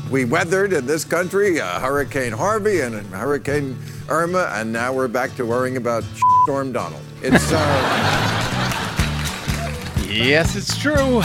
We weathered in this country Hurricane Harvey and Hurricane Irma, and now we're back to worrying about Storm Donald. It's yes, it's true.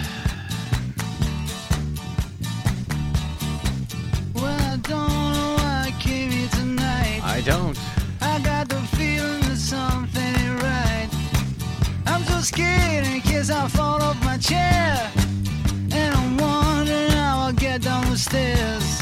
I don't. I got the feeling that something ain't right. I'm so scared in case I fall off my chair. And I'm wondering how I'll get down the stairs.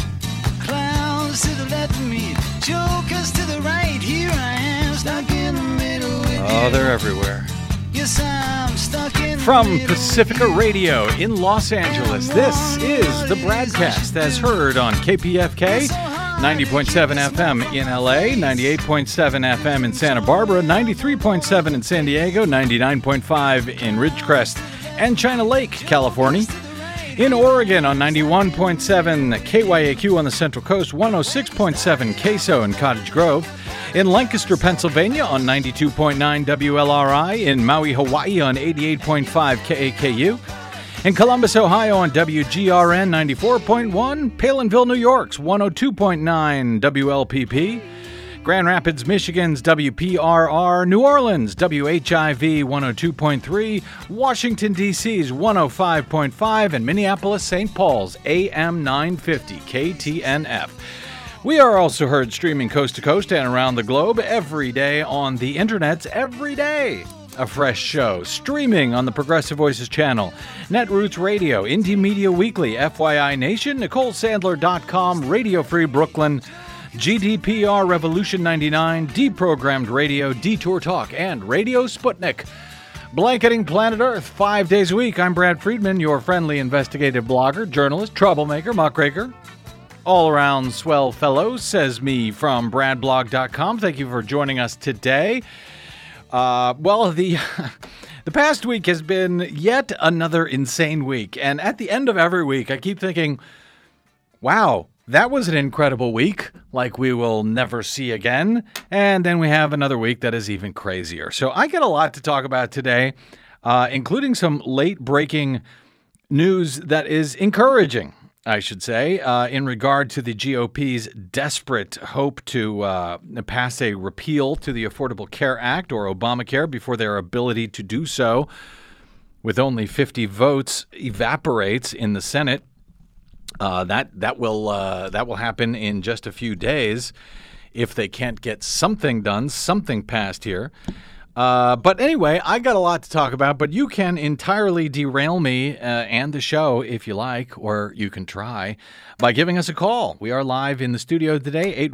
Clowns to the left of me, jokers to the right. Here I am, stuck in the middle with you. Oh, they're everywhere. Yes, I'm stuck in From the middle Pacifica Radio in Los Angeles, this is the Bradcast as heard on KPFK. 90.7 FM in LA, 98.7 FM in Santa Barbara, 93.7 in San Diego, 99.5 in Ridgecrest and China Lake, California. In Oregon on 91.7 KYAQ on the Central Coast, 106.7 Queso in Cottage Grove. In Lancaster, Pennsylvania on 92.9 WLRI. In Maui, Hawaii on 88.5 KAKU. In Columbus, Ohio on WGRN 94.1, Palinville, New York's 102.9 WLPP, Grand Rapids, Michigan's WPRR, New Orleans, WHIV 102.3, Washington, D.C.'s 105.5, and Minneapolis, St. Paul's AM 950 KTNF. We are also heard streaming coast to coast and around the globe every day on the internets, every day. A fresh show, streaming on the Progressive Voices channel, Netroots Radio, Indie Media Weekly, FYI Nation, NicoleSandler.com, Radio Free Brooklyn, GDPR Revolution 99, Deprogrammed Radio, Detour Talk, and Radio Sputnik. Blanketing planet Earth 5 days a week. I'm Brad Friedman, your friendly investigative blogger, journalist, troublemaker, muckraker, all-around swell fellow, says me from BradBlog.com. Thank you for joining us today. The past week has been yet another insane week. And at the end of every week, I keep thinking, wow, that was an incredible week, like we will never see again. And then we have another week that is even crazier. So I got a lot to talk about today, including some late-breaking news that is encouraging, I should say, in regard to the GOP's desperate hope to pass a repeal to the Affordable Care Act or Obamacare before their ability to do so with only 50 votes evaporates in the Senate. That will happen in just a few days if they can't get something done, something passed here. But anyway, I got a lot to talk about, but you can entirely derail me and the show if you like, or you can try by giving us a call. We are live in the studio today,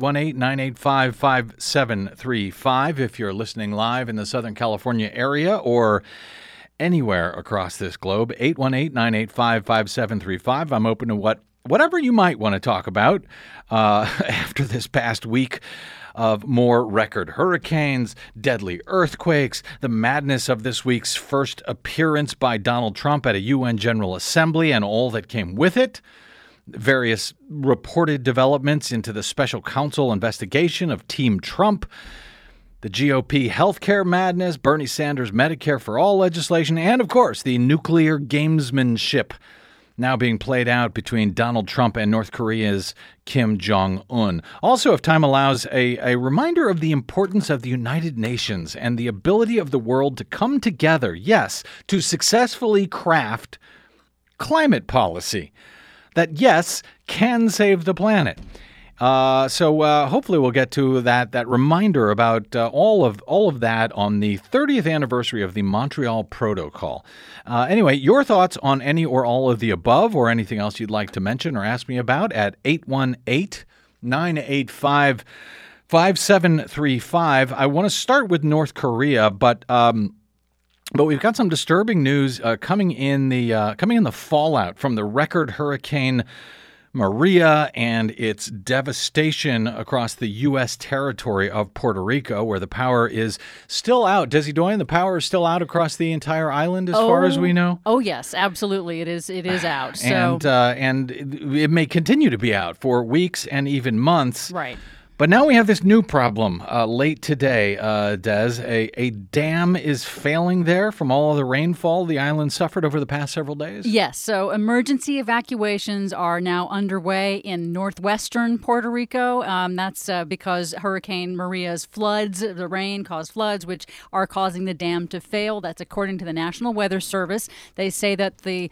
818-985-5735 if you're listening live in the Southern California area or anywhere across this globe, 818-985-5735. I'm open to whatever you might want to talk about after this past week of more record hurricanes, deadly earthquakes, the madness of this week's first appearance by Donald Trump at a UN General Assembly and all that came with it, various reported developments into the special counsel investigation of Team Trump, the GOP healthcare madness, Bernie Sanders' Medicare for All legislation, and, of course, the nuclear gamesmanship now being played out between Donald Trump and North Korea's Kim Jong-un. Also, if time allows, a reminder of the importance of the United Nations and the ability of the world to come together, yes, to successfully craft climate policy that, yes, can save the planet. So hopefully we'll get to that reminder about all of that on the 30th anniversary of the Montreal Protocol. Anyway, your thoughts on any or all of the above or anything else you'd like to mention or ask me about at 818-985-5735. I want to start with North Korea, but we've got some disturbing news coming in the fallout from the record hurricane Maria and its devastation across the U.S. territory of Puerto Rico, where the power is still out. Desi Doyen, the power is still out across the entire island as far as we know? Oh, yes, absolutely. It is out. And it may continue to be out for weeks and even months. Right. But now we have this new problem late today, Des. A dam is failing there from all of the rainfall the island suffered over the past several days? Yes, so emergency evacuations are now underway in northwestern Puerto Rico. That's because Hurricane Maria's floods, the rain caused floods, which are causing the dam to fail. That's according to the National Weather Service. They say that the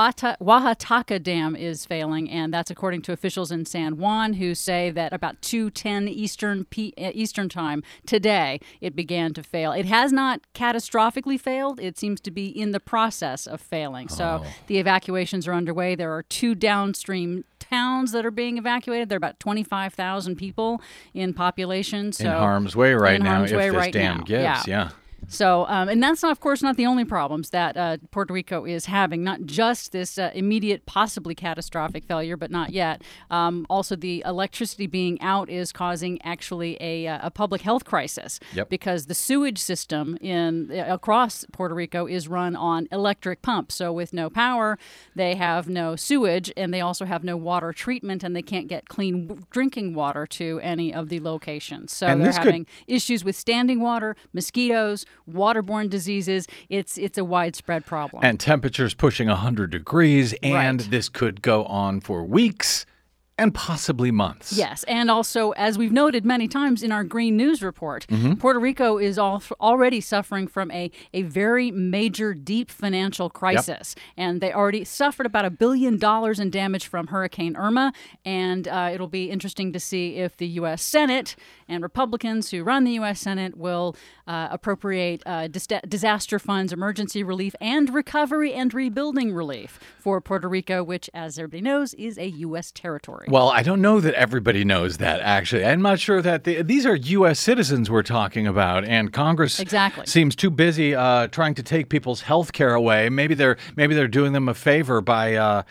Oaxaca Dam is failing, and that's according to officials in San Juan who say that about 2:10 Eastern time today, it began to fail. It has not catastrophically failed. It seems to be in the process of failing. So the evacuations are underway. There are 2 downstream towns that are being evacuated. There are about 25,000 people in population. So in harm's way right now harm's way if this right dam now. gives. Yeah. So, and that's not, of course, not the only problems that Puerto Rico is having. Not just this immediate, possibly catastrophic failure, but not yet. Also, the electricity being out is causing actually a public health crisis. Yep. Because the sewage system across Puerto Rico is run on electric pumps. So, with no power, they have no sewage, and they also have no water treatment, and they can't get clean drinking water to any of the locations. So, And they're this could- having issues with standing water, mosquitoes, waterborne diseases. It's a widespread problem. And temperatures pushing 100 degrees, and Right. this could go on for weeks and possibly months. Yes, and also, as we've noted many times in our Green News report, Mm-hmm. Puerto Rico is already suffering from a very major, deep financial crisis. And they already suffered about $1 billion in damage from Hurricane Irma. And it'll be interesting to see if the U.S. Senate and Republicans who run the U.S. Senate will appropriate disaster funds, emergency relief, and recovery and rebuilding relief for Puerto Rico, which, as everybody knows, is a U.S. territory. Well, I don't know that everybody knows that, actually. I'm not sure that these are U.S. citizens we're talking about, and Congress Exactly. seems too busy trying to take people's health care away. Maybe they're doing them a favor by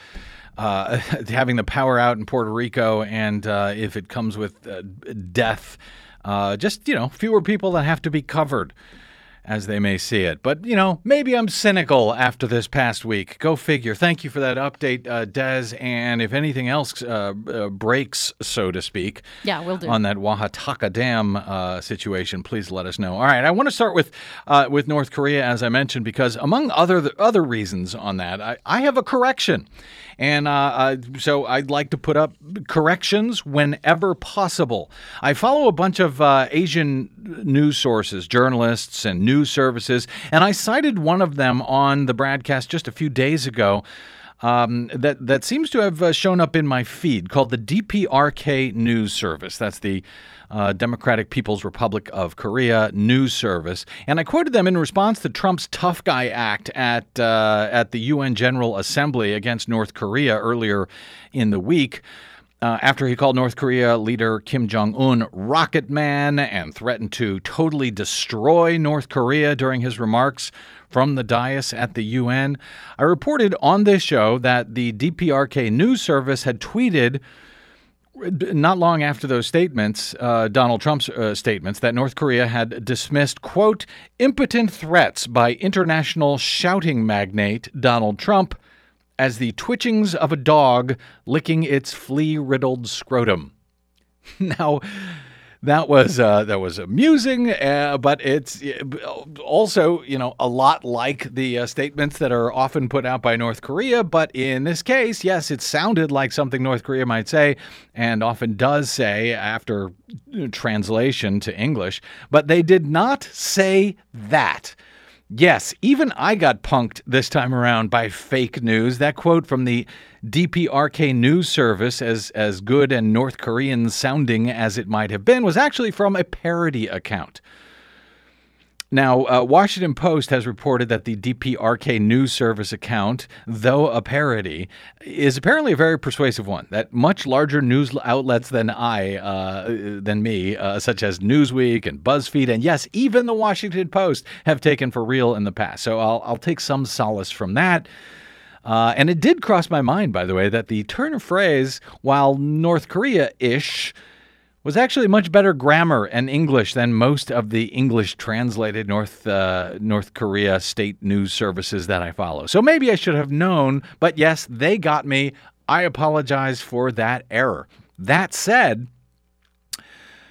having the power out in Puerto Rico, and if it comes with death, just, fewer people that have to be covered, as they may see it. But, maybe I'm cynical after this past week. Go figure. Thank you for that update, Des. And if anything else breaks, so to speak, Yeah, will do. on that Oaxaca Dam situation, please let us know. All right, I want to start with North Korea, as I mentioned, because among other reasons on that, I have a correction. And so I'd like to put up corrections whenever possible. I follow a bunch of Asian news sources, journalists, and news services, and I cited one of them on the broadcast just a few days ago that seems to have shown up in my feed, called the DPRK News Service. That's the Democratic People's Republic of Korea News Service. And I quoted them in response to Trump's Tough Guy Act at the UN General Assembly against North Korea earlier in the week. After he called North Korea leader Kim Jong-un Rocket Man and threatened to totally destroy North Korea during his remarks from the dais at the UN, I reported on this show that the DPRK News Service had tweeted not long after those statements, Donald Trump's statements, that North Korea had dismissed, quote, impotent threats by international shouting magnate Donald Trump as the twitchings of a dog licking its flea-riddled scrotum. Now, that was amusing, but it's also, a lot like the statements that are often put out by North Korea. But in this case, yes, it sounded like something North Korea might say, and often does say after translation to English. But they did not say that. Yes, even I got punked this time around by fake news. That quote from the DPRK News Service, as good and North Korean sounding as it might have been, was actually from a parody account. Now, Washington Post has reported that the DPRK News Service account, though a parody, is apparently a very persuasive one, that much larger news outlets than me, such as Newsweek and BuzzFeed, and yes, even the Washington Post have taken for real in the past. So I'll take some solace from that. And it did cross my mind, by the way, that the turn of phrase, while North Korea-ish, was actually much better grammar and English than most of the English-translated North Korea state news services that I follow. So maybe I should have known, but yes, they got me. I apologize for that error. That said,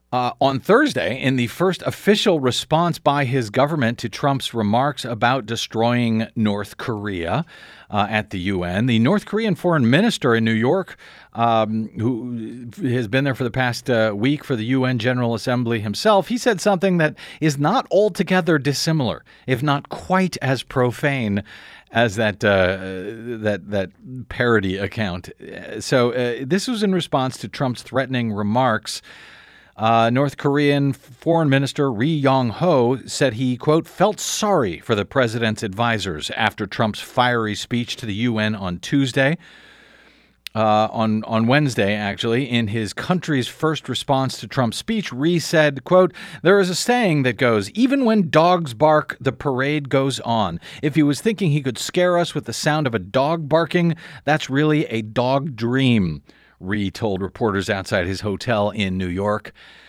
On Thursday, in the first official response by his government to Trump's remarks about destroying North Korea at the UN, the North Korean foreign minister in New York, who has been there for the past week for the UN General Assembly himself, he said something that is not altogether dissimilar, if not quite as profane as that parody account. So this was in response to Trump's threatening remarks. North Korean Foreign Minister Ri Yong-ho said he, quote, felt sorry for the president's advisors after Trump's fiery speech to the UN on Tuesday. On Wednesday, actually, in his country's first response to Trump's speech, Ri said, quote, there is a saying that goes, even when dogs bark, the parade goes on. If he was thinking he could scare us with the sound of a dog barking, that's really a dog dream, Ri told reporters outside his hotel in New York.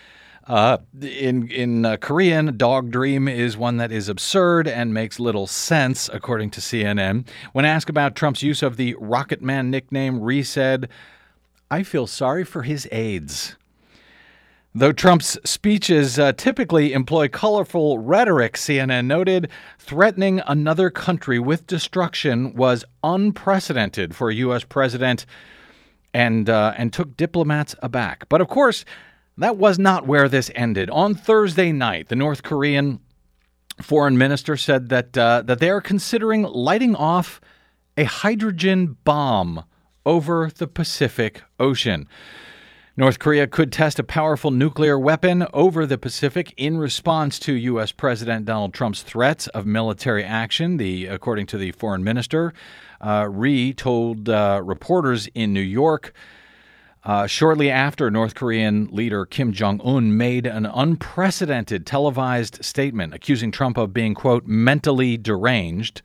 In Korean, dog dream is one that is absurd and makes little sense, according to CNN. When asked about Trump's use of the Rocket Man nickname, Ri said, I feel sorry for his aides. Though Trump's speeches typically employ colorful rhetoric, CNN noted, threatening another country with destruction was unprecedented for a U.S. president and took diplomats aback. But of course, that was not where this ended. On Thursday night, the North Korean foreign minister said that they are considering lighting off a hydrogen bomb over the Pacific Ocean. North Korea could test a powerful nuclear weapon over the Pacific in response to U.S. President Donald Trump's threats of military action, according to the foreign minister. Ri told reporters in New York shortly after North Korean leader Kim Jong-un made an unprecedented televised statement accusing Trump of being, quote, mentally deranged,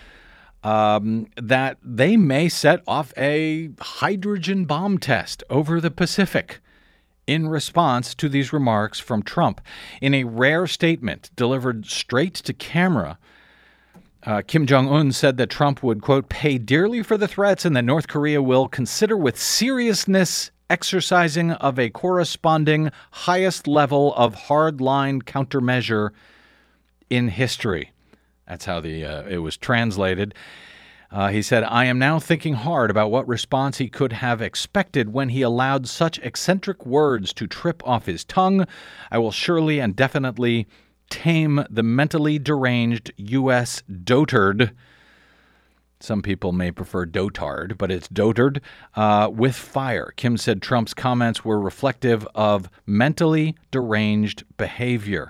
that they may set off a hydrogen bomb test over the Pacific in response to these remarks from Trump. In a rare statement delivered straight to camera, Kim Jong-un said that Trump would, quote, pay dearly for the threats and that North Korea will consider with seriousness exercising of a corresponding highest level of hardline countermeasure in history. That's how it was translated. He said, I am now thinking hard about what response he could have expected when he allowed such eccentric words to trip off his tongue. I will surely and definitely tame the mentally deranged U.S. dotard. Some people may prefer dotard, but it's dotard, with fire. Kim said Trump's comments were reflective of mentally deranged behavior.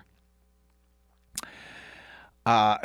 A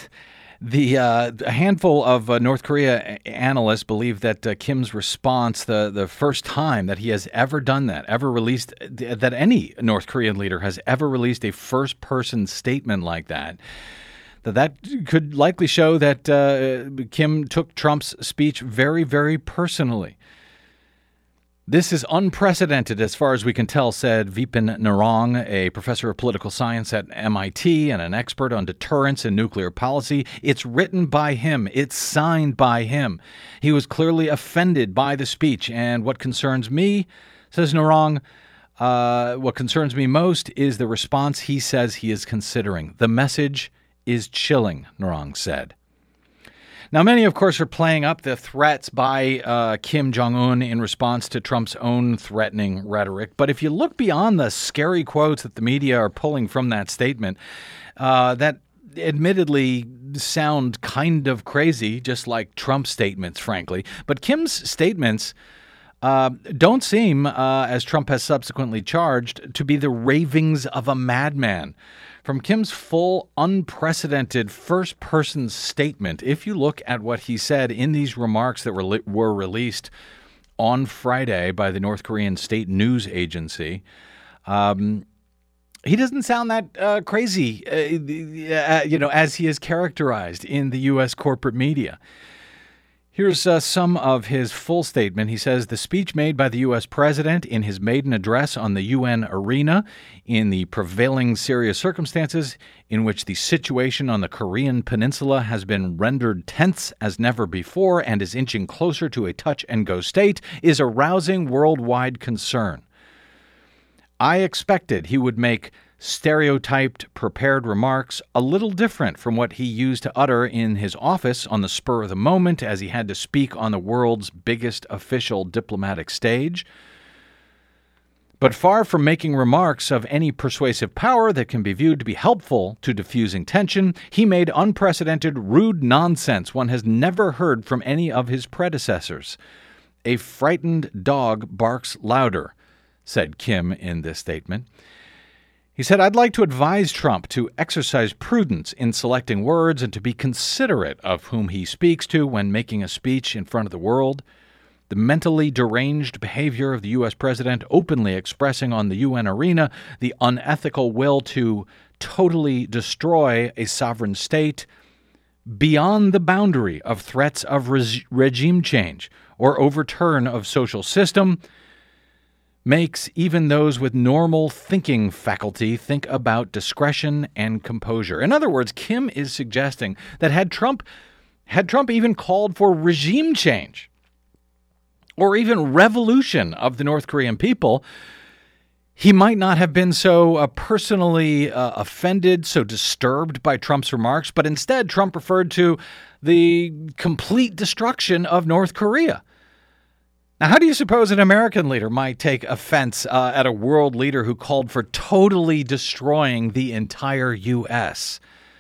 handful of North Korea analysts believe that Kim's response, the first time that he has ever done that, that any North Korean leader has ever released a first-person statement like that could likely show that Kim took Trump's speech very, very personally. This is unprecedented as far as we can tell, said Vipin Narong, a professor of political science at MIT and an expert on deterrence and nuclear policy. It's written by him. It's signed by him. He was clearly offended by the speech. And what concerns me, says Narong, what concerns me most is the response he says he is considering. The message is chilling, Narong said. Now, many, of course, are playing up the threats by Kim Jong-un in response to Trump's own threatening rhetoric. But if you look beyond the scary quotes that the media are pulling from that statement, that admittedly sound kind of crazy, just like Trump's statements, frankly. But Kim's statements don't seem, as Trump has subsequently charged, to be the ravings of a madman. From Kim's full, unprecedented first-person statement, if you look at what he said in these remarks that were released on Friday by the North Korean state news agency, he doesn't sound that crazy, as he is characterized in the U.S. corporate media. Here's some of his full statement. He says, the speech made by the U.S. president in his maiden address on the UN arena in the prevailing serious circumstances in which the situation on the Korean peninsula has been rendered tense as never before and is inching closer to a touch-and-go state is arousing worldwide concern. I expected he would make stereotyped, prepared remarks a little different from what he used to utter in his office on the spur of the moment as he had to speak on the world's biggest official diplomatic stage. But far from making remarks of any persuasive power that can be viewed to be helpful to diffusing tension, he made unprecedented, rude nonsense one has never heard from any of his predecessors. A frightened dog barks louder, said Kim in this statement. He said, I'd like to advise Trump to exercise prudence in selecting words and to be considerate of whom he speaks to when making a speech in front of the world. The mentally deranged behavior of the U.S. president openly expressing on the UN arena the unethical will to totally destroy a sovereign state beyond the boundary of threats of regime change or overturn of social system makes even those with normal thinking faculty think about discretion and composure. In other words, Kim is suggesting that had Trump even called for regime change or even revolution of the North Korean people, he might not have been so personally offended, so disturbed by Trump's remarks, but instead Trump referred to the complete destruction of North Korea. Now, how do you suppose an American leader might take offense at a world leader who called for totally destroying the entire U.S.?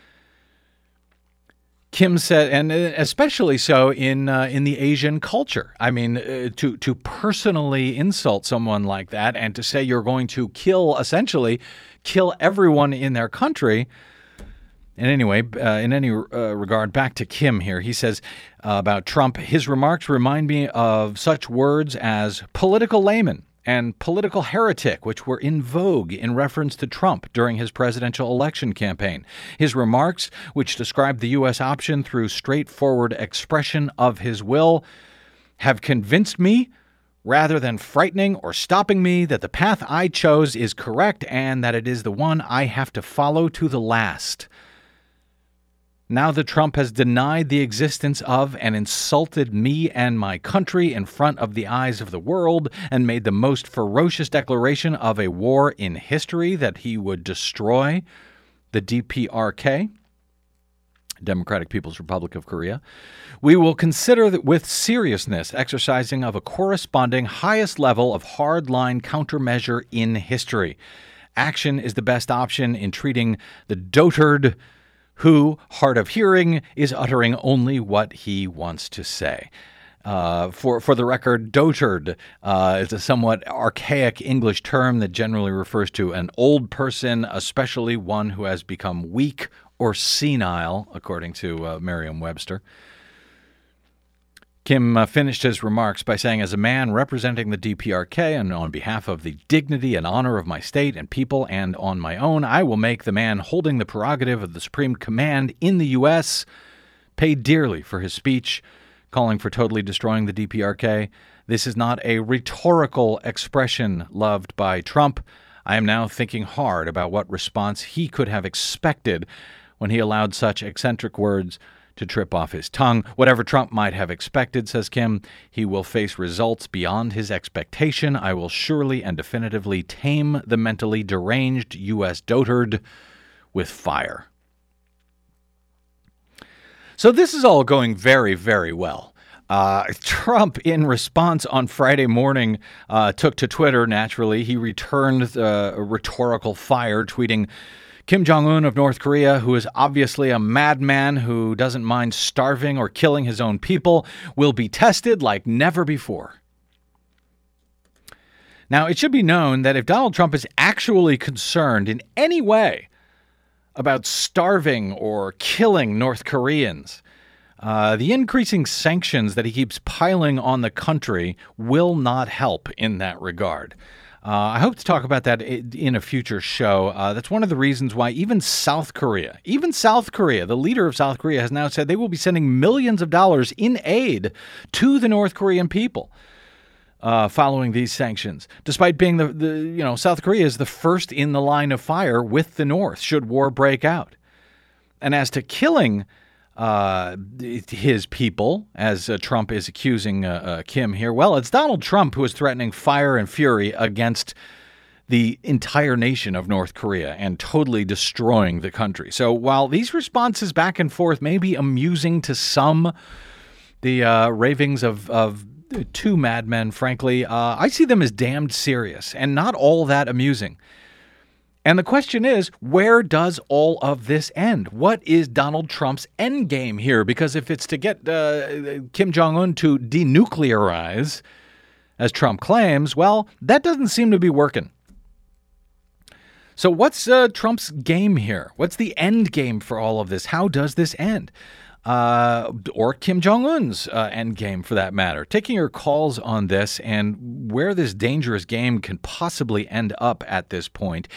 Kim said, and especially so in the Asian culture. I mean, to personally insult someone like that and to say you're going to essentially kill everyone in their country. And anyway, in any regard, back to Kim here. He says about Trump, his remarks remind me of such words as political layman and political heretic, which were in vogue in reference to Trump during his presidential election campaign. His remarks, which described the U.S. option through straightforward expression of his will, have convinced me, rather than frightening or stopping me, that the path I chose is correct and that it is the one I have to follow to the last. Now that Trump has denied the existence of and insulted me and my country in front of the eyes of the world and made the most ferocious declaration of a war in history that he would destroy the DPRK, Democratic People's Republic of Korea, we will consider that with seriousness exercising of a corresponding highest level of hardline countermeasure in history. Action is the best option in treating the dotard who, hard of hearing, is uttering only what he wants to say. For the record, dotard is a somewhat archaic English term that generally refers to an old person, especially one who has become weak or senile, according to Merriam-Webster. Kim finished his remarks by saying, as a man representing the DPRK and on behalf of the dignity and honor of my state and people and on my own, I will make the man holding the prerogative of the supreme command in the U.S. pay dearly for his speech, calling for totally destroying the DPRK. This is not a rhetorical expression loved by Trump. I am now thinking hard about what response he could have expected when he allowed such eccentric words to trip off his tongue. Whatever Trump might have expected, says Kim, he will face results beyond his expectation. I will surely and definitively tame the mentally deranged U.S. dotard with fire. So this is all going very, very well. Trump, in response on Friday morning, took to Twitter, naturally. He returned rhetorical fire, tweeting, Kim Jong-un of North Korea, who is obviously a madman who doesn't mind starving or killing his own people, will be tested like never before. Now, it should be known that if Donald Trump is actually concerned in any way about starving or killing North Koreans, the increasing sanctions that he keeps piling on the country will not help in that regard. I hope to talk about that in a future show. That's one of the reasons why even South Korea, the leader of South Korea has now said they will be sending millions of dollars in aid to the North Korean people following these sanctions, despite being South Korea is the first in the line of fire with the North should war break out. And as to killing his people, as Trump is accusing Kim here, well, it's Donald Trump who is threatening fire and fury against the entire nation of North Korea and totally destroying the country. So while these responses back and forth may be amusing to some, the ravings of two madmen, frankly, I see them as damned serious and not all that amusing. And the question is, where does all of this end? What is Donald Trump's end game here? Because if it's to get Kim Jong-un to denuclearize, as Trump claims, well, that doesn't seem to be working. So what's Trump's game here? What's the end game for all of this? How does this end? Or Kim Jong-un's end game, for that matter. Taking your calls on this and where this dangerous game can possibly end up at this point.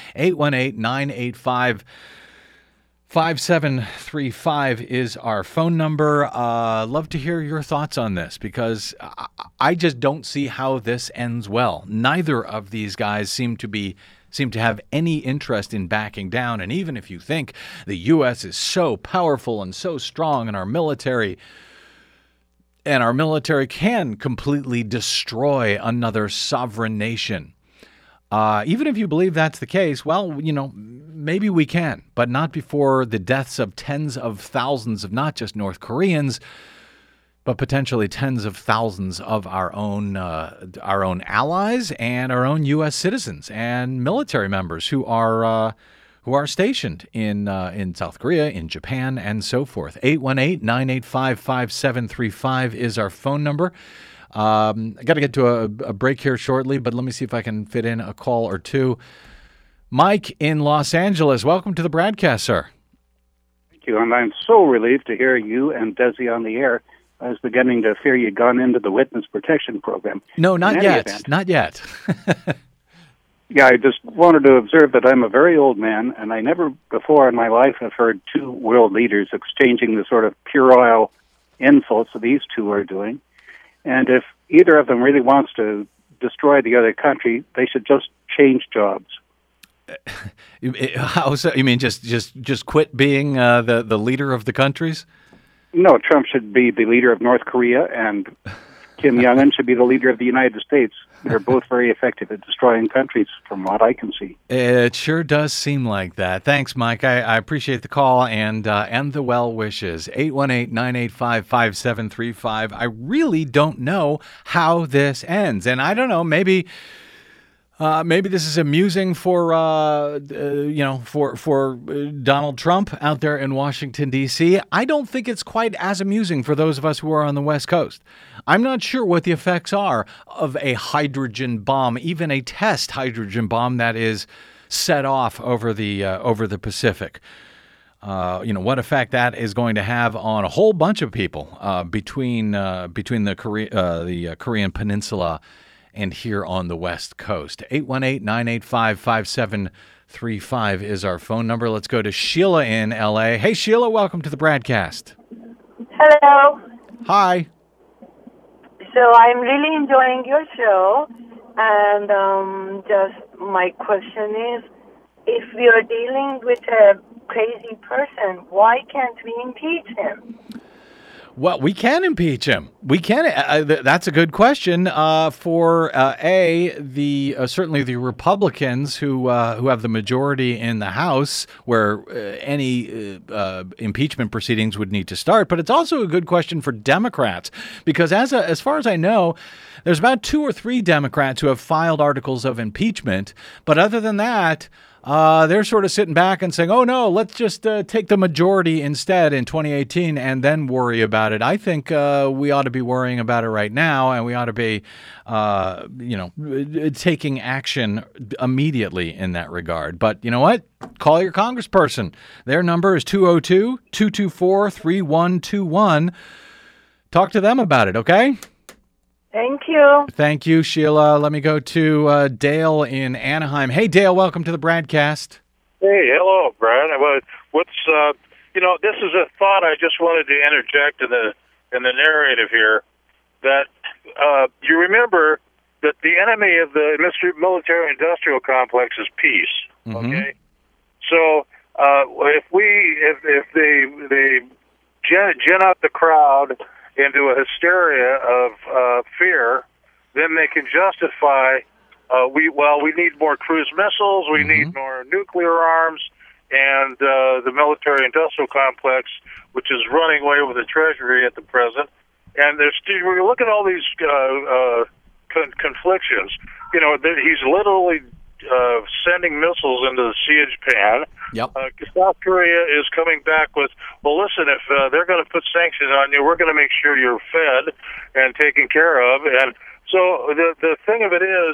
818-985-5735 is our phone number. Love to hear your thoughts on this because I just don't see how this ends well. Neither of these guys seem to have any interest in backing down. And even if you think the U.S. is so powerful and so strong and our military can completely destroy another sovereign nation, even if you believe that's the case, well, maybe we can, but not before the deaths of tens of thousands of not just North Koreans, but potentially tens of thousands of our own allies and our own U.S. citizens and military members who are stationed in South Korea, in Japan, and so forth. 818-985-5735 is our phone number. I got to get to a break here shortly, but let me see if I can fit in a call or two. Mike in Los Angeles, welcome to the broadcast, sir. Thank you, and I'm so relieved to hear you and Desi on the air. I was beginning to fear you'd gone into the witness protection program. No, not yet. Not yet. Yeah, I just wanted to observe that I'm a very old man, and I never before in my life have heard two world leaders exchanging the sort of puerile insults that these two are doing. And if either of them really wants to destroy the other country, they should just change jobs. How so? You mean just quit being the leader of the countries? No, Trump should be the leader of North Korea, and Kim Jong-un should be the leader of the United States. They're both very effective at destroying countries, from what I can see. It sure does seem like that. Thanks, Mike. I appreciate the call and the well wishes. 818-985-5735. I really don't know how this ends, and I don't know. Maybe this is amusing for Donald Trump out there in Washington, D.C. I don't think it's quite as amusing for those of us who are on the West Coast. I'm not sure what the effects are of a hydrogen bomb, even a test hydrogen bomb that is set off over the Pacific. What effect that is going to have on a whole bunch of people between the Korean Peninsula and here on the West Coast. 818-985-5735 is our phone number. Let's go to Sheila in L.A. Hey, Sheila, welcome to the broadcast. Hello. Hi. So I'm really enjoying your show, and just my question is, if we are dealing with a crazy person, why can't we impeach him? Well, we can impeach him. We can. That's a good question. Certainly the Republicans who have the majority in the House, where any impeachment proceedings would need to start. But it's also a good question for Democrats, because as far as I know, there's about 2 or 3 Democrats who have filed articles of impeachment. But other than that, they're sort of sitting back and saying, oh, no, let's just take the majority instead in 2018 and then worry about it. I think we ought to be worrying about it right now, and we ought to be, taking action immediately in that regard. But you know what? Call your congressperson. Their number is 202-224-3121. Talk to them about it, okay? Thank you. Thank you, Sheila. Let me go to Dale in Anaheim. Hey, Dale, welcome to the broadcast. Hey, hello, Brad. This is a thought I just wanted to interject in the narrative here. That you remember that the enemy of the military-industrial complex is peace. Mm-hmm. Okay, so if they gin up the crowd into a hysteria of fear, then they can justify we need more cruise missiles, we need more nuclear arms, and the military-industrial complex, which is running away with the Treasury at the present. And we look at all these conflictions. You know, he's literally sending missiles into the Sea of Japan. Yep. South Korea is coming back with, well, listen, if they're going to put sanctions on you, we're going to make sure you're fed and taken care of. And so the thing of it is,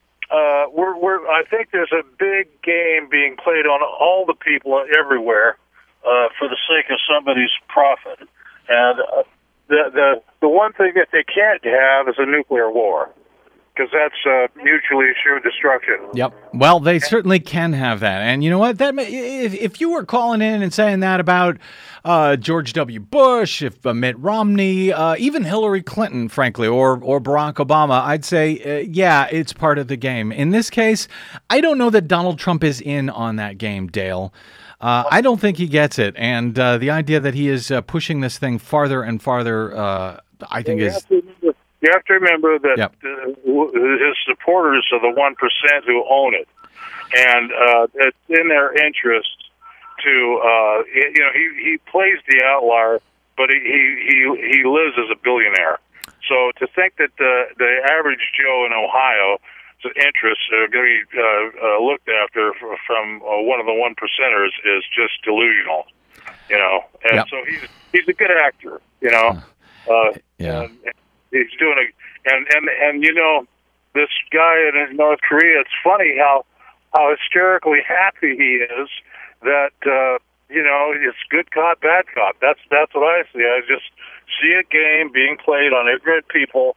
I think there's a big game being played on all the people everywhere for the sake of somebody's profit. And the one thing that they can't have is a nuclear war, because that's mutually assured destruction. Yep. Well, they certainly can have that. And you know what? If you were calling in and saying that about George W. Bush, if Mitt Romney, even Hillary Clinton, frankly, or Barack Obama, I'd say, yeah, it's part of the game. In this case, I don't know that Donald Trump is in on that game, Dale. I don't think he gets it. And the idea that he is pushing this thing farther and farther, I think is... You have to remember that his supporters are the 1% who own it, and it's in their interest to, he plays the outlier, but he lives as a billionaire. So to think that the average Joe in Ohio's interests are going to be looked after from one of the 1%ers is just delusional, you know. And so he's a good actor, you know. And he's doing and you know, this guy in North Korea, it's funny how hysterically happy he is that you know, it's good cop, bad cop. That's what I see. I just see a game being played on ignorant people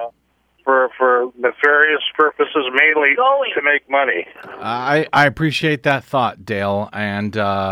for nefarious purposes, mainly to make money. I appreciate that thought, Dale. And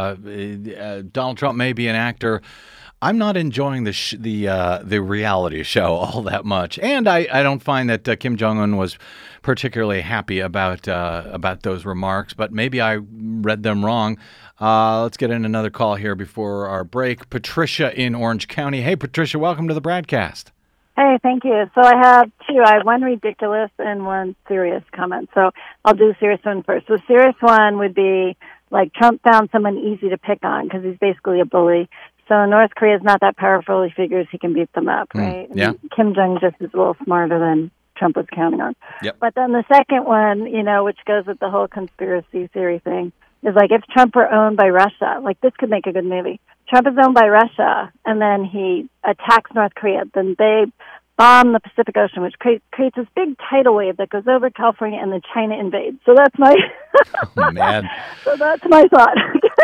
Donald Trump may be an actor. I'm not enjoying the reality show all that much, and I don't find that Kim Jong-un was particularly happy about those remarks. But maybe I read them wrong. Let's get in another call here before our break. Patricia in Orange County. Hey, Patricia, welcome to the broadcast. Hey, thank you. So I have two. I have one ridiculous and one serious comment. So I'll do the serious one first. The serious one would be like Trump found someone easy to pick on because he's basically a bully. So North Korea is not that powerful. He figures he can beat them up, right? Yeah. Kim Jong just is a little smarter than Trump was counting on. Yep. But then the second one, you know, which goes with the whole conspiracy theory thing, is like if Trump were owned by Russia, like this could make a good movie. Trump is owned by Russia, and then he attacks North Korea. Then they bomb the Pacific Ocean, which creates this big tidal wave that goes over California, and then China invades. So that's my oh, man. So that's my thought.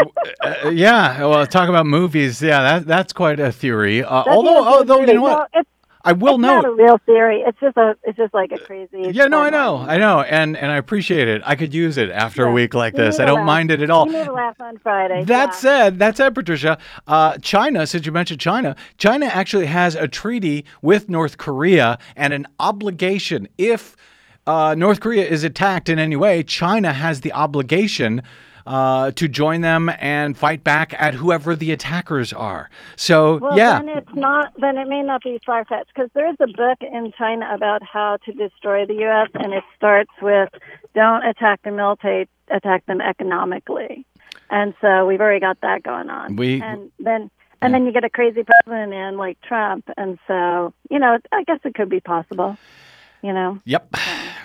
Yeah, well, talk about movies. Yeah, that's quite a theory. Although you know what, I will note, it's not a real theory. It's just like a crazy. Yeah, no, I know, and I appreciate it. I could use it after a week like this. I don't mind it at all. You need a laugh on Friday. That said, Patricia, China, since you mentioned China actually has a treaty with North Korea and an obligation. If North Korea is attacked in any way, China has the obligation to join them and fight back at whoever the attackers are. So, then it may not be far-fetched, because there's a book in China about how to destroy the U.S., and it starts with don't attack the military, attack them economically. And so we've already got that going on. And then you get a crazy president in like Trump, and so, you know, I guess it could be possible, you know. Yep.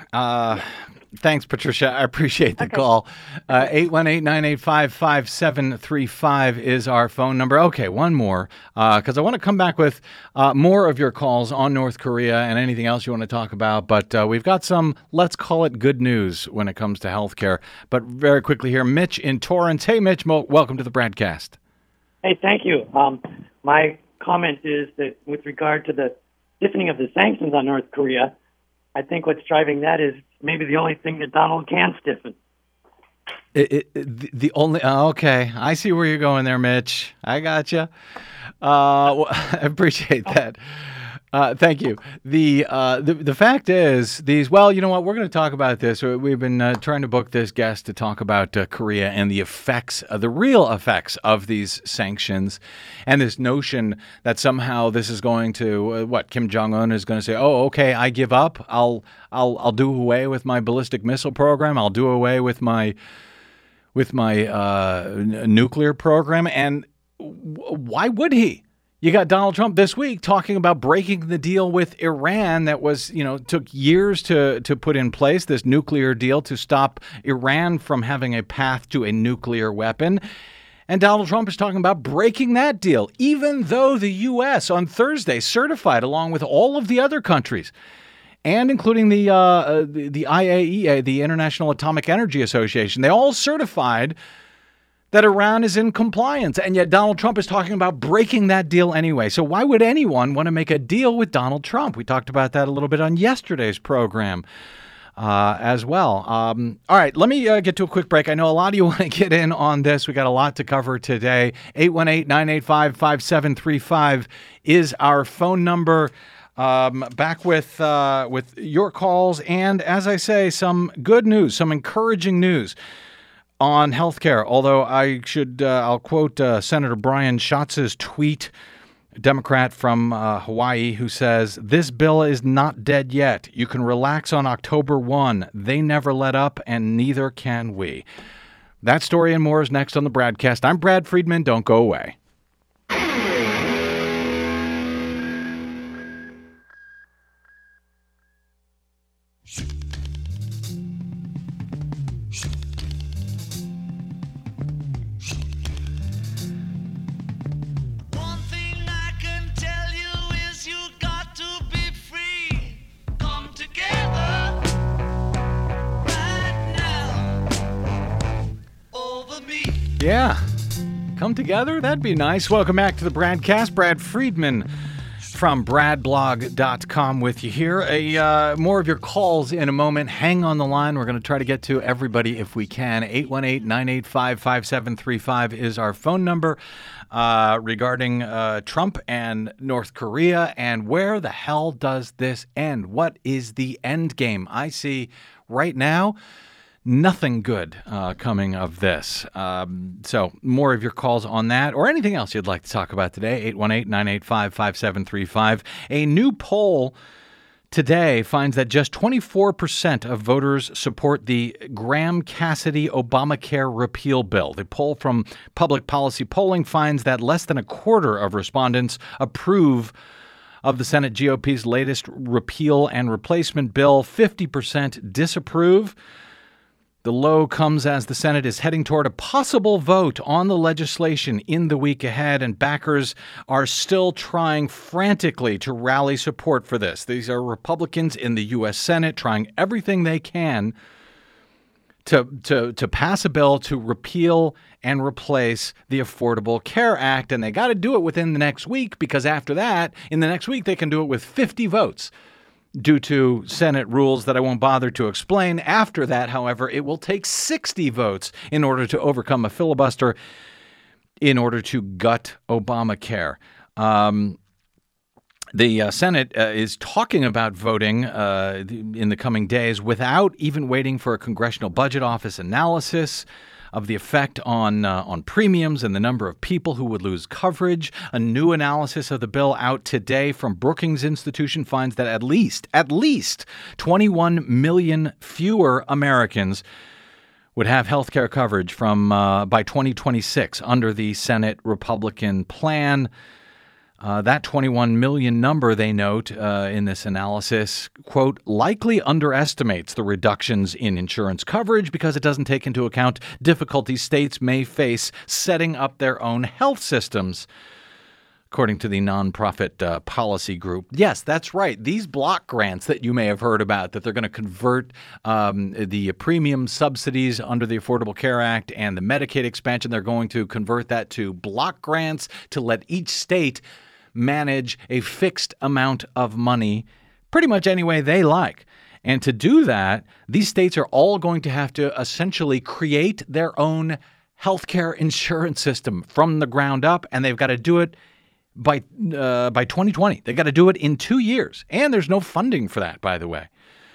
Thanks, Patricia. I appreciate the call. 818-985-5735 is our phone number. Okay, one more, because I want to come back with more of your calls on North Korea and anything else you want to talk about. But we've got some, let's call it good news when it comes to healthcare. But very quickly here, Mitch in Torrance. Hey, Mitch, welcome to the broadcast. Hey, thank you. My comment is that with regard to the stiffening of the sanctions on North Korea, I think what's driving that is maybe the only thing that Donald can stiffen. The only okay, I see where you're going there, Mitch. I gotcha. I appreciate that. Thank you. The fact is, well, you know what? We're going to talk about this. We've been trying to book this guest to talk about Korea and the effects, the real effects of these sanctions, and this notion that somehow this is going to Kim Jong-un is going to say, "Oh, okay, I give up. I'll do away with my ballistic missile program. I'll do away with my nuclear program." And why would he? You got Donald Trump this week talking about breaking the deal with Iran that was, took years to put in place, this nuclear deal to stop Iran from having a path to a nuclear weapon. And Donald Trump is talking about breaking that deal, even though the U.S. on Thursday certified, along with all of the other countries, and including the IAEA, the International Atomic Energy Association, they all certified that Iran is in compliance, and yet Donald Trump is talking about breaking that deal anyway. So why would anyone want to make a deal with Donald Trump? We talked about that a little bit on yesterday's program as well. All right, let me get to a quick break. I know a lot of you want to get in on this. We got a lot to cover today. 818-985-5735 is our phone number. Back with your calls, and as I say, some good news, some encouraging news on healthcare, although I'll quote Senator Brian Schatz's tweet, Democrat from Hawaii, who says, "This bill is not dead yet. You can relax on October 1. They never let up, and neither can we." That story and more is next on the Bradcast. I'm Brad Friedman. Don't go away. Yeah. Come together? That'd be nice. Welcome back to the Bradcast. Brad Friedman from bradblog.com with you here. More of your calls in a moment. Hang on the line. We're going to try to get to everybody if we can. 818-985-5735 is our phone number regarding Trump and North Korea. And where the hell does this end? What is the end game? I see right now nothing good coming of this. So more of your calls on that or anything else you'd like to talk about today, 818-985-5735. A new poll today finds that just 24% of voters support the Graham-Cassidy Obamacare repeal bill. The poll from Public Policy Polling finds that less than a quarter of respondents approve of the Senate GOP's latest repeal and replacement bill. 50% disapprove. The low comes as the Senate is heading toward a possible vote on the legislation in the week ahead, and backers are still trying frantically to rally support for this. These are Republicans in the U.S. Senate trying everything they can to pass a bill to repeal and replace the Affordable Care Act, and they got to do it within the next week because after that, in the next week, they can do it with 50 votes. Due to Senate rules that I won't bother to explain. After that, however, it will take 60 votes in order to overcome a filibuster in order to gut Obamacare. The Senate is talking about voting in the coming days without even waiting for a Congressional Budget Office analysis of the effect on premiums and the number of people who would lose coverage. A new analysis of the bill out today from Brookings Institution finds that at least 21 million fewer Americans would have health care coverage from by 2026 under the Senate Republican plan. That 21 million number, they note in this analysis, quote, likely underestimates the reductions in insurance coverage because it doesn't take into account difficulties states may face setting up their own health systems, according to the nonprofit policy group. Yes, that's right. These block grants that you may have heard about, that they're going to convert the premium subsidies under the Affordable Care Act and the Medicaid expansion, they're going to convert that to block grants to let each state manage a fixed amount of money pretty much any way they like. And to do that, these states are all going to have to essentially create their own healthcare insurance system from the ground up, and they've got to do it by 2020. They got to do it in 2 years. And there's no funding for that, by the way.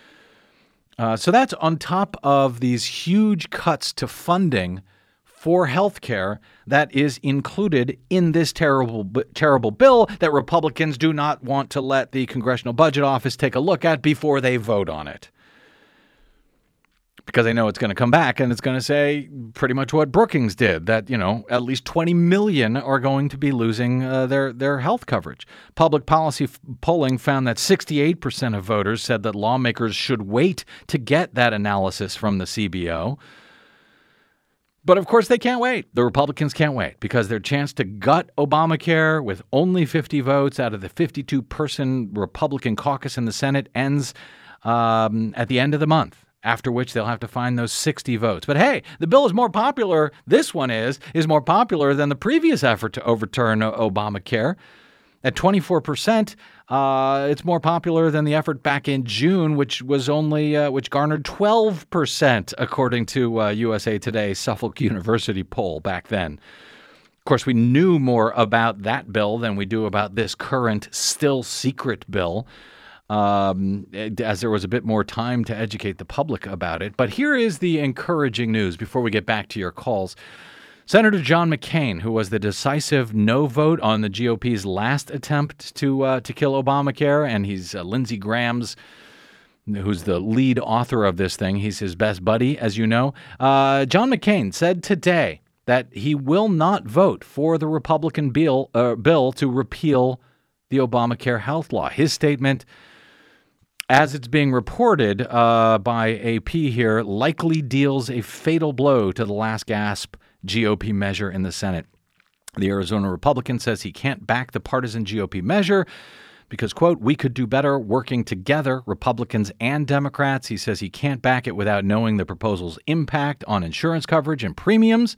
So that's on top of these huge cuts to funding for health care that is included in this terrible bill that Republicans do not want to let the Congressional Budget Office take a look at before they vote on it. Because they know it's going to come back and it's going to say pretty much what Brookings did, that, at least 20 million are going to be losing their health coverage. Public policy polling found that 68% of voters said that lawmakers should wait to get that analysis from the CBO. But of course they can't wait. The Republicans can't wait because their chance to gut Obamacare with only 50 votes out of the 52-person Republican caucus in the Senate ends at the end of the month. After which they'll have to find those 60 votes. But hey, the bill is more popular. This one is more popular than the previous effort to overturn Obamacare. At 24%, it's more popular than the effort back in June, which garnered 12%, according to USA Today's Suffolk University poll back then. Of course, we knew more about that bill than we do about this current, still secret bill. As there was a bit more time to educate the public about it. But here is the encouraging news before we get back to your calls. Senator John McCain, who was the decisive no vote on the GOP's last attempt to kill Obamacare, and he's Lindsey Graham's, who's the lead author of this thing. He's his best buddy, as you know. John McCain said today that he will not vote for the Republican bill to repeal the Obamacare health law. His statement, as it's being reported by AP here, likely deals a fatal blow to the last gasp GOP measure in the Senate. The Arizona Republican says he can't back the partisan GOP measure because, quote, we could do better working together, Republicans and Democrats. He says he can't back it without knowing the proposal's impact on insurance coverage and premiums.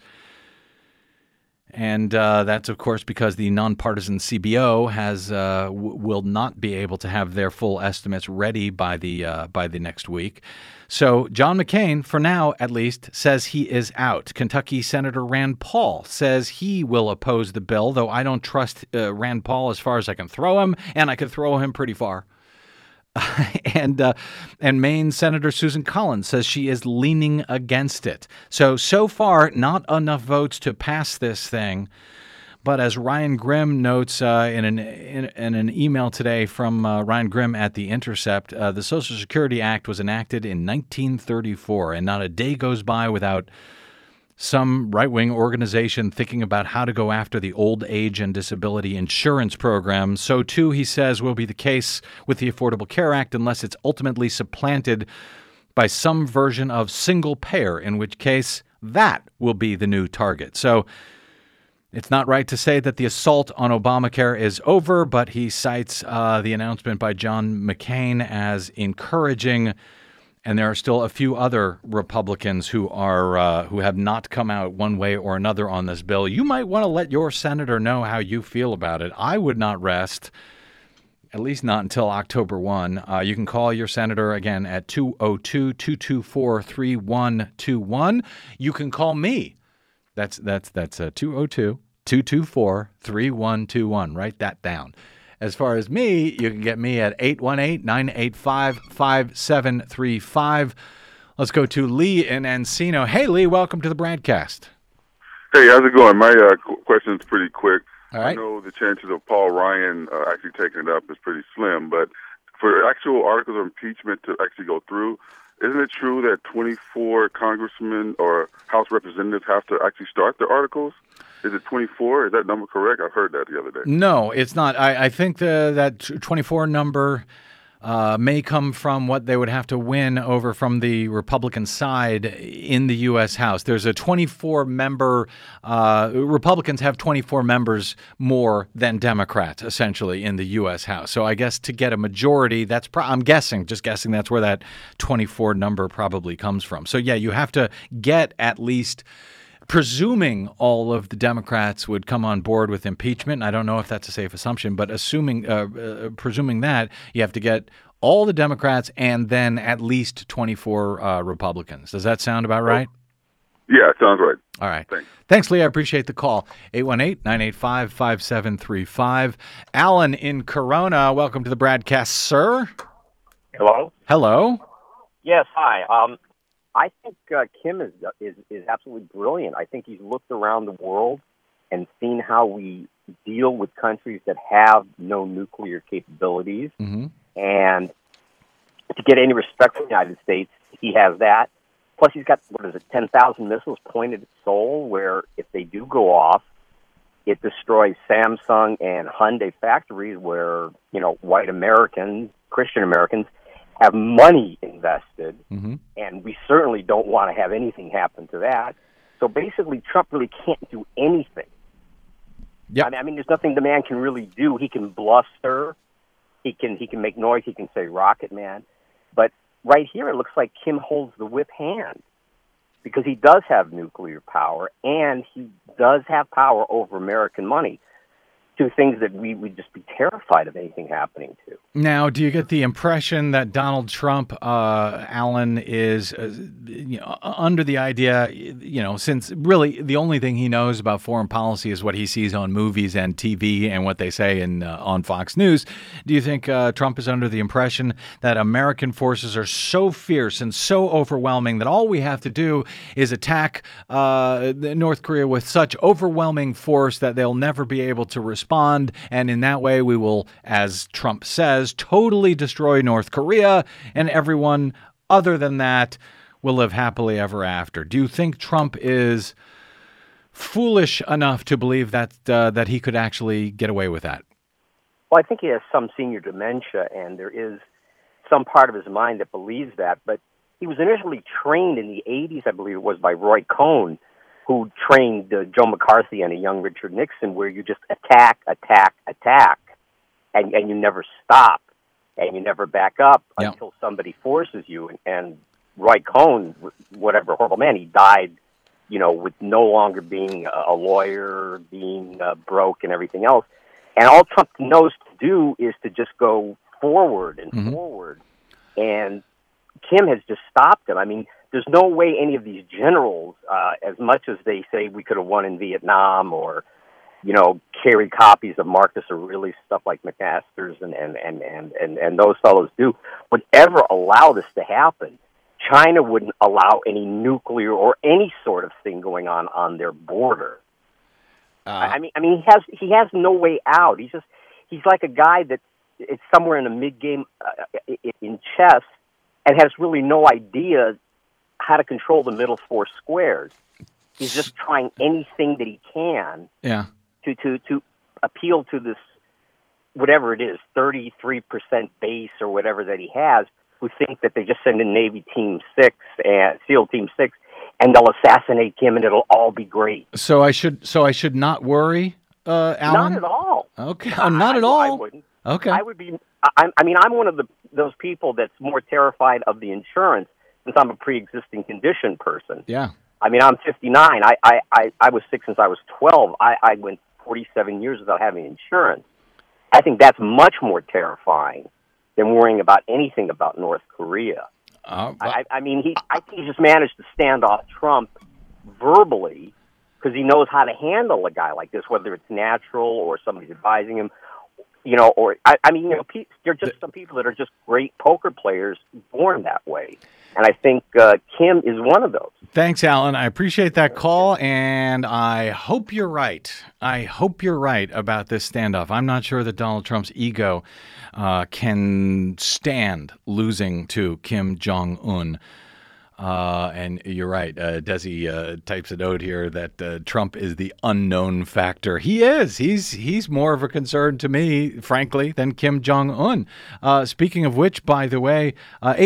And that's, of course, because the nonpartisan CBO will not be able to have their full estimates ready by the next week. So John McCain, for now at least, says he is out. Kentucky Senator Rand Paul says he will oppose the bill, though I don't trust Rand Paul as far as I can throw him, and I could throw him pretty far. And Maine Senator Susan Collins says she is leaning against it. So far, not enough votes to pass this thing. But as Ryan Grimm notes in an email today from Ryan Grimm at The Intercept, the Social Security Act was enacted in 1934, and not a day goes by without some right-wing organization thinking about how to go after the old age and disability insurance program. So, too, he says, will be the case with the Affordable Care Act unless it's ultimately supplanted by some version of single payer, in which case that will be the new target. So it's not right to say that the assault on Obamacare is over, but he cites the announcement by John McCain as encouraging. And there are still a few other Republicans who have not come out one way or another on this bill. You might want to let your senator know how you feel about it. I would not rest, at least not until October 1. You can call your senator again at 202-224-3121. You can call me. That's 202-224-3121. Write that down. As far as me, you can get me at 818-985-5735. Let's go to Lee in Encino. Hey, Lee, welcome to the broadcast. Hey, how's it going? My question is pretty quick. All right. I know the chances of Paul Ryan actually taking it up is pretty slim, but for actual articles of impeachment to actually go through, isn't it true that 24 congressmen or House representatives have to actually start their articles? Is it 24? Is that number correct? I've heard that the other day. No, it's not. I think that 24 number may come from what they would have to win over from the Republican side in the U.S. House. There's a 24-member Republicans have 24 members more than Democrats, essentially, in the U.S. House. So I guess to get a majority, that's I'm guessing, that's where that 24 number probably comes from. So, yeah, you have to get at least, presuming all of the Democrats would come on board with impeachment. I don't know if that's a safe assumption, but presuming that, you have to get all the Democrats and then at least 24 Republicans. Does that sound about right? Yeah, sounds right. All right. Thanks. Thanks, Lee. I appreciate the call. 818-985-5735. Alan in Corona, welcome to the broadcast, sir. Hello? Hello. Yes, hi. I think Kim is absolutely brilliant. I think he's looked around the world and seen how we deal with countries that have no nuclear capabilities. Mm-hmm. And to get any respect from the United States, he has that. Plus, he's got, 10,000 missiles pointed at Seoul, where if they do go off, it destroys Samsung and Hyundai factories where, white Americans, Christian Americans, have money invested. Mm-hmm. And we certainly don't want to have anything happen to that. So basically, Trump really can't do anything. Yep. I mean, there's nothing the man can really do. He can bluster. He can make noise. He can say Rocket Man. But right here, it looks like Kim holds the whip hand because he does have nuclear power and he does have power over American money. Two things that we would just be terrified of anything happening to. Now, do you get the impression that Donald Trump, Alan, is under the idea, since really the only thing he knows about foreign policy is what he sees on movies and TV and what they say on Fox News, do you think Trump is under the impression that American forces are so fierce and so overwhelming that all we have to do is attack North Korea with such overwhelming force that they'll never be able to respond, and in that way we will, as Trump says, totally destroy North Korea, and everyone other than that will live happily ever after? Do you think Trump is foolish enough to believe that he could actually get away with that? Well, I think he has some senior dementia, and there is some part of his mind that believes that, but he was initially trained in the 80s, I believe it was, by Roy Cohn, who trained Joe McCarthy and a young Richard Nixon, where you just attack, and you never stop, and you never back up until somebody forces you. And Roy Cohn, whatever horrible man, he died, with no longer being a lawyer, being broke and everything else. And all Trump knows to do is to just go forward and forward. And Kim has just stopped him. I mean, there's no way any of these generals, as much as they say we could have won in Vietnam or, carry copies of Marcus Aurelius, stuff like McMaster's and those fellows do, would ever allow this to happen. China wouldn't allow any nuclear or any sort of thing going on their border. I mean, he has no way out. He's like a guy that is somewhere in a mid game in chess and has really no idea how to control the middle four squares. He's just trying anything that he can to appeal to this, whatever it is, 33% base or whatever that he has, who think that they just send in Navy Team 6 and SEAL Team 6 and they'll assassinate Kim and it'll all be great. So I should not worry, Alan? Not at all. Okay, not at all. I wouldn't. Okay. I would be. I'm one of those people that's more terrified of the insurance since I'm a pre-existing condition person. Yeah. I mean, I'm 59. I was sick since I was 12. I went 47 years without having insurance. I think that's much more terrifying than worrying about anything about North Korea. I think he just managed to stand off Trump verbally because he knows how to handle a guy like this, whether it's natural or somebody's advising him. There are just some people that are just great poker players born that way. And I think Kim is one of those. Thanks, Alan. I appreciate that call, and I hope you're right. I hope you're right about this standoff. I'm not sure that Donald Trump's ego can stand losing to Kim Jong-un. And you're right. Desi types a note here that Trump is the unknown factor. He is. He's more of a concern to me, frankly, than Kim Jong-un. Speaking of which, by the way,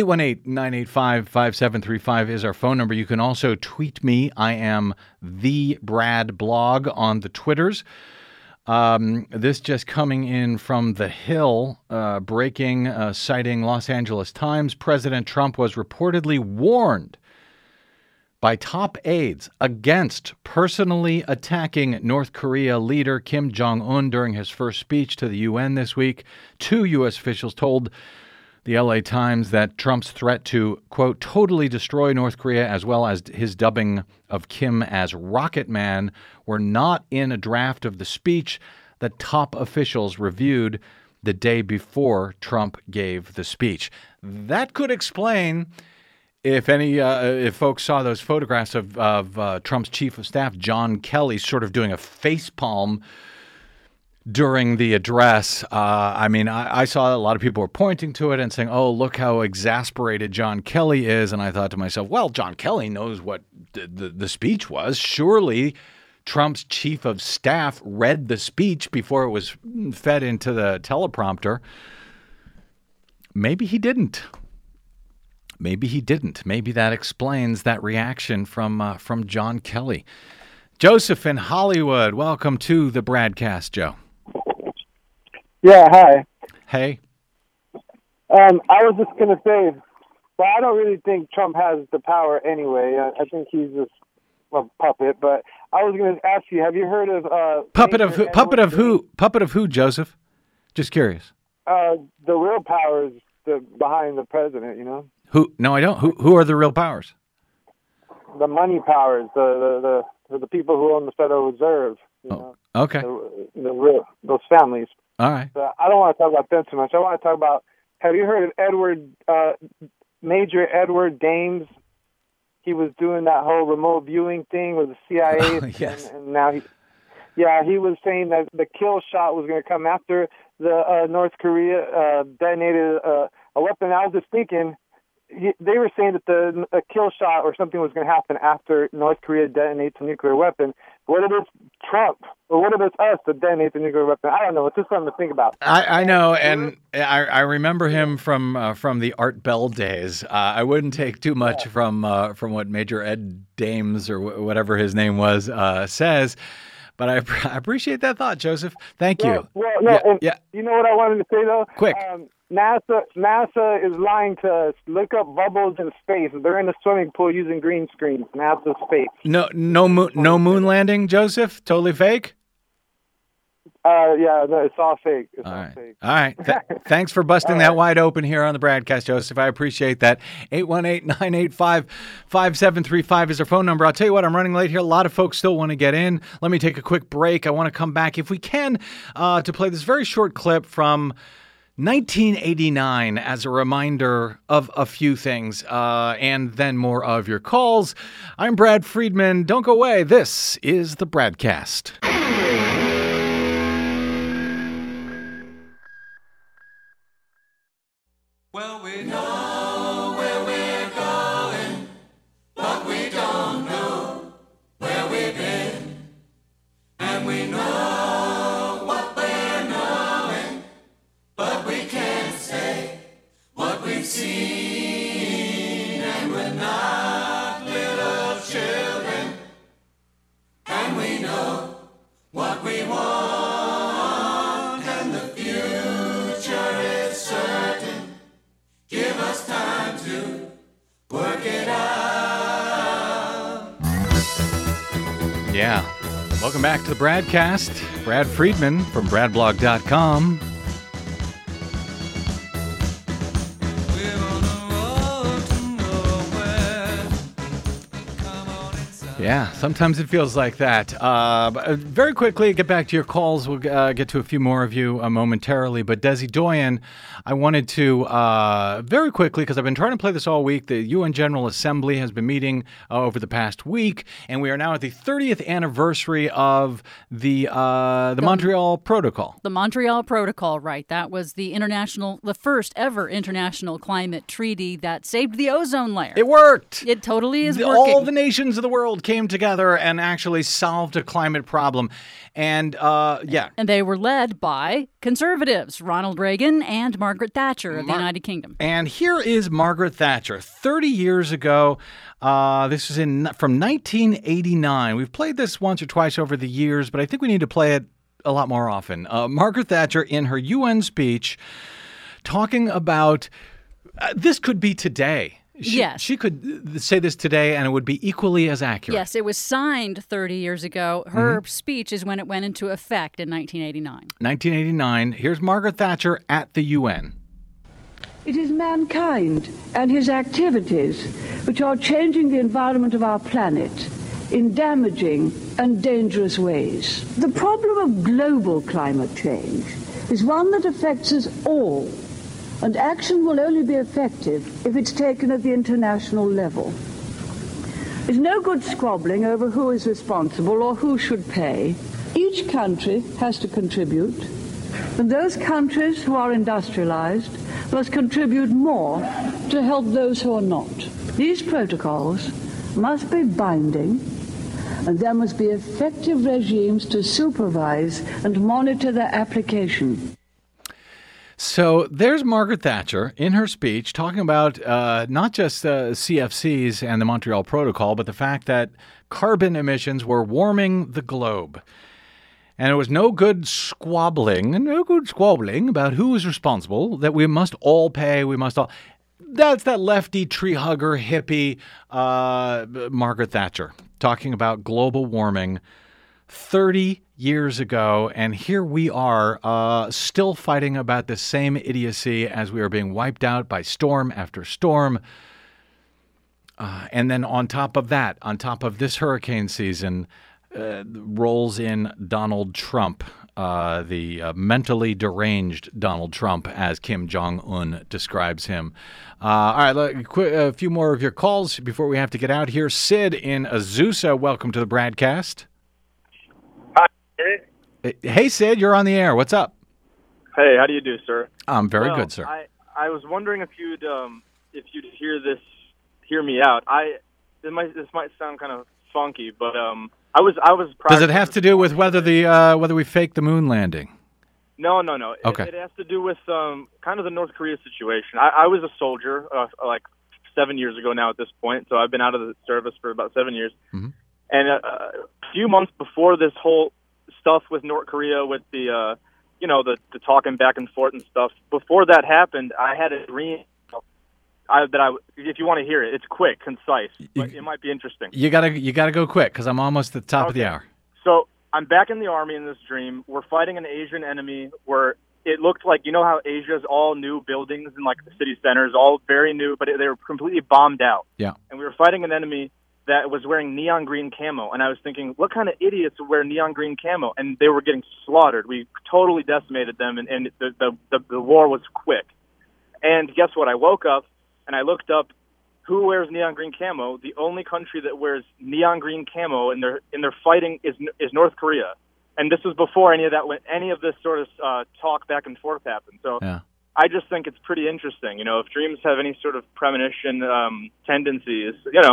818-985-5735 is our phone number. You can also tweet me. I am the Brad Blog on the Twitters. This just coming in from The Hill, breaking, citing Los Angeles Times. President Trump was reportedly warned by top aides against personally attacking North Korea leader Kim Jong-un during his first speech to the UN this week. Two U.S. officials told The LA Times that Trump's threat to, quote, totally destroy North Korea, as well as his dubbing of Kim as Rocket Man, were not in a draft of the speech that top officials reviewed the day before Trump gave the speech. That could explain, if folks saw those photographs of Trump's chief of staff, John Kelly, sort of doing a facepalm during the address. I saw a lot of people were pointing to it and saying, oh, look how exasperated John Kelly is. And I thought to myself, well, John Kelly knows what the speech was. Surely Trump's chief of staff read the speech before it was fed into the teleprompter. Maybe he didn't. Maybe that explains that reaction from John Kelly. Joseph in Hollywood, welcome to the Bradcast, Joe. Yeah, hi. Hey. I was just going to say, well, I don't really think Trump has the power anyway. I think he's just a puppet. But I was going to ask you, have you heard of puppet of who? Puppet of who, Joseph? Just curious. The real power is behind the president. You know. Who? No, I don't. Who are the real powers? The money powers. The people who own the Federal Reserve. You know? Okay. Those families. All right. I don't want to talk about them too much. I want to talk about, have you heard of Major Edward Dames? He was doing that whole remote viewing thing with the CIA. Yes. And now he was saying that the kill shot was going to come after the North Korea detonated a weapon. I was just thinking, they were saying that a kill shot or something was going to happen after North Korea detonates a nuclear weapon. What if it's Trump? Or what if it's us that detonates the nuclear weapon? I don't know. It's just something to think about. I know, and I remember him from the Art Bell days. I wouldn't take too much from what Major Ed Dames, or whatever his name was, says. But I appreciate that thought, Joseph. Thank you. Well, no, you know what I wanted to say, though? Quick. NASA is lying to us. Look up bubbles in space. They're in a swimming pool using green screens. NASA space. No moon landing, Joseph? Totally fake? No, it's all fake. It's all right. Thanks for busting that wide open here on the Bradcast, Joseph. I appreciate that. 818-985-5735 is our phone number. I'll tell you what, I'm running late here. A lot of folks still want to get in. Let me take a quick break. I want to come back, if we can, to play this very short clip from 1989 as a reminder of a few things, and then more of your calls. I'm Brad Friedman. Don't go away. This is the Bradcast. Well, we know where we're going, but we don't know where we've been. And we know what we're knowing, but we can't say what we've seen. And we're not little children, and we know what we want, and the future is certain. Give us time to work it out. Yeah. Welcome back to the Bradcast. Brad Friedman from BradBlog.com. Yeah, sometimes it feels like that. Very quickly, get back to your calls. We'll get to a few more of you momentarily. But Desi Doyen, I wanted to very quickly, because I've been trying to play this all week. The UN General Assembly has been meeting over the past week, and we are now at the 30th anniversary of the Montreal Protocol. The Montreal Protocol, right. That was the first ever international climate treaty that saved the ozone layer. It worked. It totally is working. All the nations of the world came together and actually solved a climate problem. And And they were led by conservatives, Ronald Reagan and Margaret Thatcher of the United Kingdom. And here is Margaret Thatcher, 30 years ago. This is from 1989. We've played this once or twice over the years, but I think we need to play it a lot more often. Margaret Thatcher in her UN speech talking about this could be today. She could say this today and it would be equally as accurate. Yes, it was signed 30 years ago. Her speech is when it went into effect in 1989. 1989. Here's Margaret Thatcher at the UN. It is mankind and his activities which are changing the environment of our planet in damaging and dangerous ways. The problem of global climate change is one that affects us all, and action will only be effective if it's taken at the international level. There's no good squabbling over who is responsible or who should pay. Each country has to contribute, and those countries who are industrialized must contribute more to help those who are not. These protocols must be binding, and there must be effective regimes to supervise and monitor their application. So there's Margaret Thatcher in her speech talking about not just CFCs and the Montreal Protocol, but the fact that carbon emissions were warming the globe. And it was no good squabbling about who is responsible, that we must all pay, we must all... That's that lefty, tree hugger, hippie Margaret Thatcher talking about global warming 30 years ago. And here we are still fighting about the same idiocy as we are being wiped out by storm after storm. And then on top of that, on top of this hurricane season, rolls in Donald Trump, the mentally deranged Donald Trump, as Kim Jong-un describes him. All right, a few more of your calls before we have to get out here. Sid in Azusa, welcome to the Bradcast. Hi. Hey, Sid, you're on the air. What's up? Hey, how do you do, sir? I'm very good, sir. I was wondering if you'd hear me out. This might sound kind of funky, but I was. Does it have to do with whether we faked the moon landing? No. Okay. It has to do with kind of the North Korea situation. I was a soldier like 7 years ago now at this point, so I've been out of the service for about 7 years. Mm-hmm. And a few months before this whole stuff with North Korea, with the the talking back and forth and stuff, before that happened, I had a dream. If you want to hear it, it's quick, concise, but it might be interesting. You gotta go quick because I'm almost at the top of the hour. So I'm back in the Army in this dream. We're fighting an Asian enemy where it looked like, you know how Asia's all new buildings and like the city centers, all very new, but they were completely bombed out. Yeah. And we were fighting an enemy that was wearing neon green camo, and I was thinking, what kind of idiots would wear neon green camo? And they were getting slaughtered. We totally decimated them, and the war was quick. And guess what? I woke up. And I looked up who wears neon green camo. The only country that wears neon green camo in their fighting is North Korea. And this was before any of this sort of talk back and forth happened. So yeah. I just think it's pretty interesting. If dreams have any sort of premonition tendencies,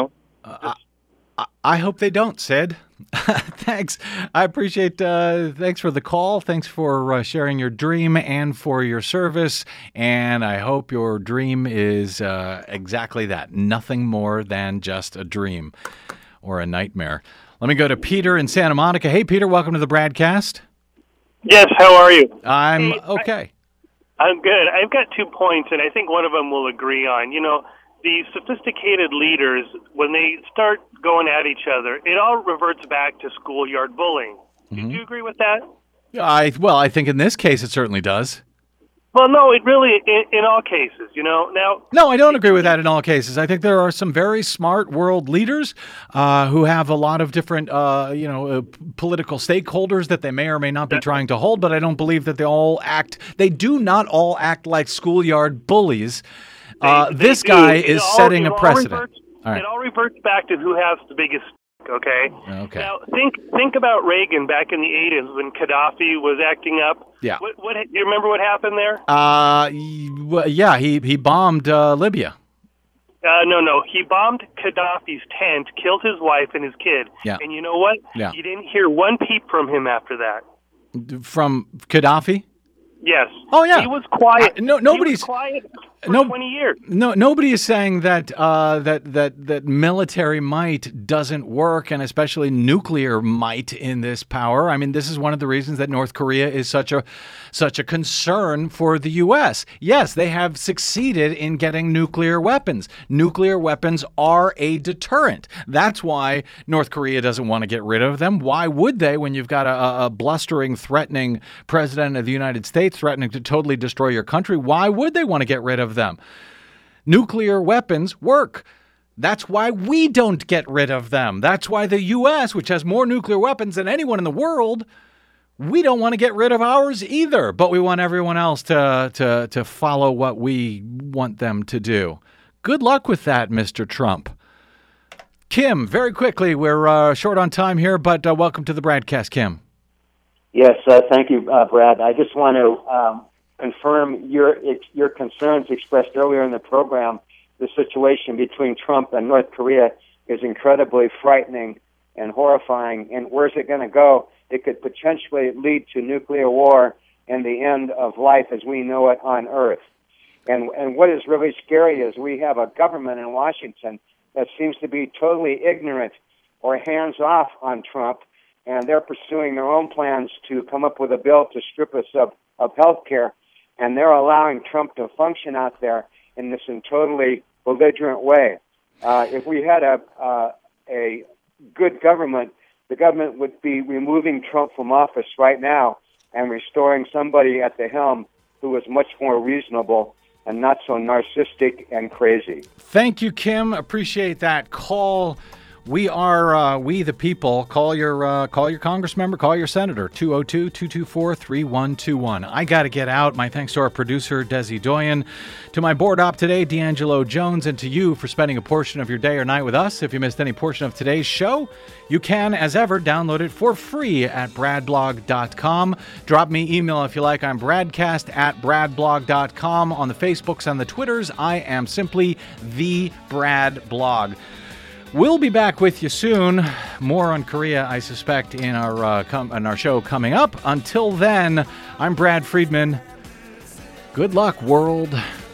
I hope they don't, Sid. Thanks. I appreciate thanks for the call. Thanks for sharing your dream and for your service. And I hope your dream is exactly that. Nothing more than just a dream or a nightmare. Let me go to Peter in Santa Monica. Hey, Peter, welcome to the Bradcast. Yes, how are you? I'm okay. I'm good. I've got 2 points, and I think one of them we'll agree on. The sophisticated leaders, when they start going at each other, it all reverts back to schoolyard bullying. Mm-hmm. Do you agree with that? I think in this case it certainly does. Well, no, it really, in all cases, now... No, I don't agree with that in all cases. I think there are some very smart world leaders who have a lot of different, political stakeholders that they may or may not be trying to hold, but I don't believe that they do not all act like schoolyard bullies. This guy is setting a precedent. It all reverts back to who has the biggest stick, okay? Okay. Now, think about Reagan back in the 80s when Gaddafi was acting up. Yeah. What you remember what happened there? Yeah, he bombed Libya. No. He bombed Gaddafi's tent, killed his wife and his kid. Yeah. And you know what? Yeah. You didn't hear one peep from him after that. From Gaddafi? Yes. Oh, yeah. He was quiet. Nobody's he was quiet for 20 years. Nobody is saying that that military might doesn't work, and especially nuclear might in this power. I mean, this is one of the reasons that North Korea is such a concern for the U.S. Yes, they have succeeded in getting nuclear weapons. Nuclear weapons are a deterrent. That's why North Korea doesn't want to get rid of them. Why would they when you've got a blustering, threatening president of the United States threatening to totally destroy your country? Why would they want to get rid of of them. Nuclear weapons work. That's why we don't get rid of them. That's why the U.S., which has more nuclear weapons than anyone in the world, we don't want to get rid of ours either, but we want everyone else to follow what we want them to do. Good luck with that, Mr. Trump. Kim, very quickly, we're short on time here, but welcome to the BradCast, Kim. Yes, thank you, Brad. I just want to confirm your concerns expressed earlier in the program. The situation between Trump and North Korea is incredibly frightening and horrifying. And where's it going to go? It could potentially lead to nuclear war and the end of life as we know it on Earth. And what is really scary is we have a government in Washington that seems to be totally ignorant or hands-off on Trump, and they're pursuing their own plans to come up with a bill to strip us of health care, and they're allowing Trump to function out there in this totally belligerent way. If we had a good government, the government would be removing Trump from office right now and restoring somebody at the helm who is much more reasonable and not so narcissistic and crazy. Thank you, Kim. Appreciate that call. We are we the people. Call your Congress member, call your senator, 202-224-3121. I got to get out. My thanks to our producer, Desi Doyen, to my board op today, D'Angelo Jones, and to you for spending a portion of your day or night with us. If you missed any portion of today's show, you can, as ever, download it for free at bradblog.com. Drop me email if you like. I'm bradcast@bradblog.com. On the Facebooks and the Twitters, I am simply the Brad Blog. We'll be back with you soon. More on Korea, I suspect, in our show coming up. Until then, I'm Brad Friedman. Good luck, world.